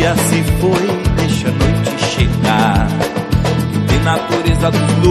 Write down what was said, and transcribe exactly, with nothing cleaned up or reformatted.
dia se foi, deixa a noite chegar. Tem natureza dos